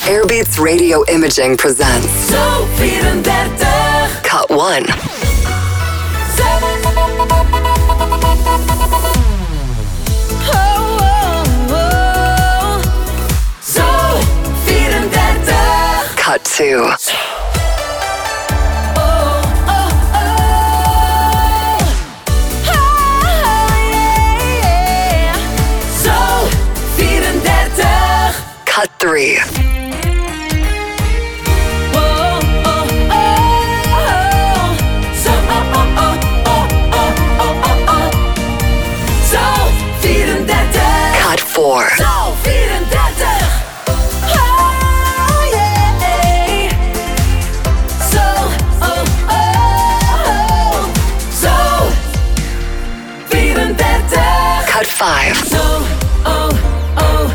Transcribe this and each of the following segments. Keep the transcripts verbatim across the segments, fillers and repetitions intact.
Airbeats Radio Imaging presents Zo vierendertig. Cut one. Oh, oh, oh. Zo vierendertig. Cut two. Cut three. Whoa, oh, oh, so, oh, oh, oh, oh, oh, oh, oh. Zo vierendertig. Cut four. Zo vierendertig. Oh, yeah. Zo, oh, oh, zo vierendertig. Cut five. Zo, oh, oh.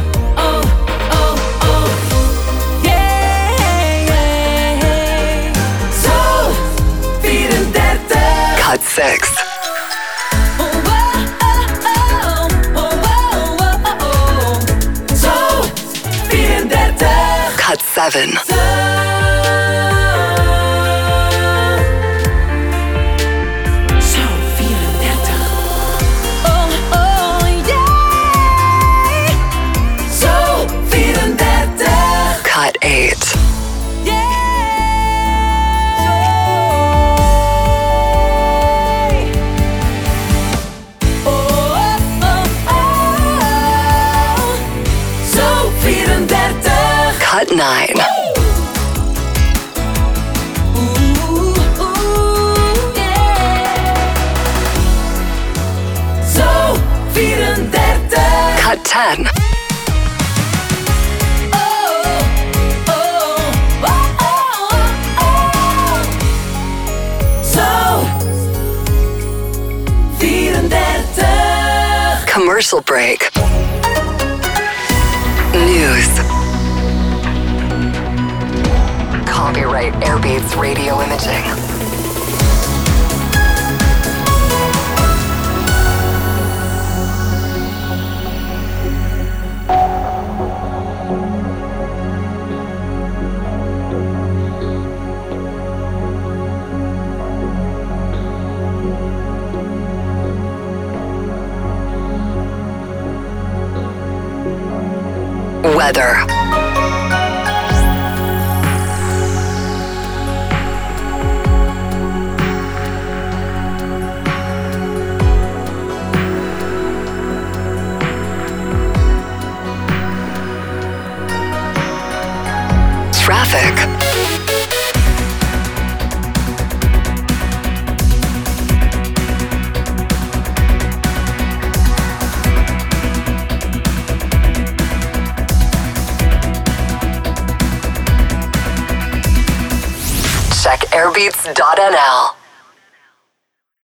Cut six. Zo vierendertig. Cut seven. Zo vierendertig. Oh, oh, yeah. Zo vierendertig. Cut eight. Cut nine. Ooh, ooh, yeah. Zo vierendertig. Cut ten. Oh, oh, oh, oh, oh. Zo vierendertig. Commercial break. News. Copyright Airbeats Radio Imaging. Weather. Traffic. Check airbeats dot n l.